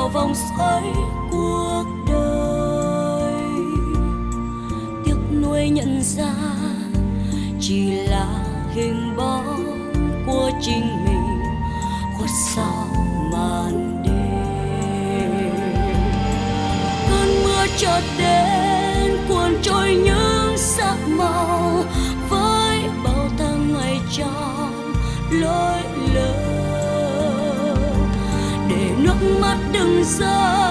vào vòng xoáy cuộc đời. Tiếc nuối nhận ra chỉ là hình bóng của chính mình khuất sau màn đêm. Cơn mưa chợt đến cuốn trôi những sắc màu với bao tháng ngày trong lối lơ, để nước mắt đừng rơi